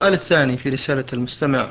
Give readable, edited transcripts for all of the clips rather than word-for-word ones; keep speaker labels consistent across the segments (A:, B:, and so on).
A: السؤال الثاني في رسالة المستمع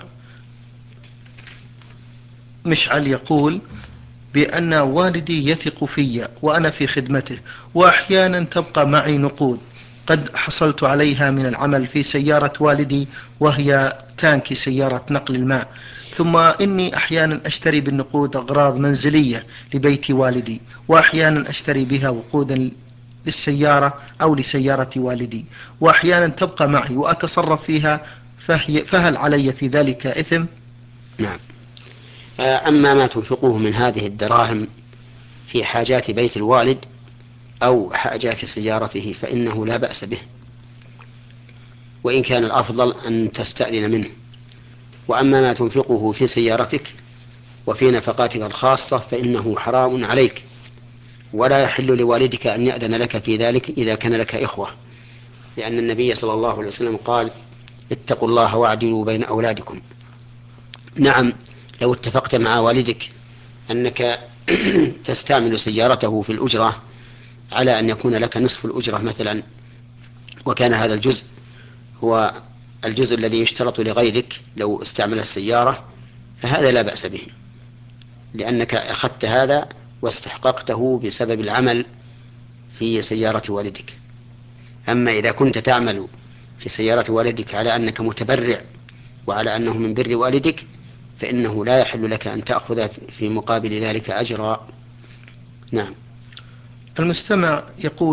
A: مشعل يقول بأن والدي يثق في وأنا في خدمته، وأحيانا تبقى معي نقود قد حصلت عليها من العمل في سيارة والدي وهي تانكي سيارة نقل الماء، ثم إني أحيانا أشتري بالنقود أغراض منزلية لبيت والدي، وأحيانا أشتري بها وقودا للسيارة أو لسيارة والدي، وأحيانا تبقى معي وأتصرف فيها، فهل علي في ذلك إثم؟
B: نعم. أما ما تنفقه من هذه الدراهم في حاجات بيت الوالد أو حاجات سيارته فإنه لا بأس به، وإن كان الأفضل أن تستأذن منه. وأما ما تنفقه في سيارتك وفي نفقاتك الخاصة فإنه حرام عليك، ولا يحل لوالدك أن يأذن لك في ذلك إذا كان لك إخوة، لأن النبي صلى الله عليه وسلم قال: اتقوا الله واعدلوا بين أولادكم. نعم، لو اتفقت مع والدك أنك تستعمل سيارته في الأجرة على أن يكون لك نصف الأجرة مثلا، وكان هذا الجزء هو الجزء الذي يشترط لغيرك لو استعمل السيارة، فهذا لا بأس به، لأنك أخذت هذا واستحققته بسبب العمل في سيارة والدك. أما إذا كنت تعمل في سيارة والدك على أنك متبرع وعلى أنه من بر والدك فإنه لا يحل لك أن تأخذ في مقابل ذلك أجرا. نعم.
A: المستمع يقول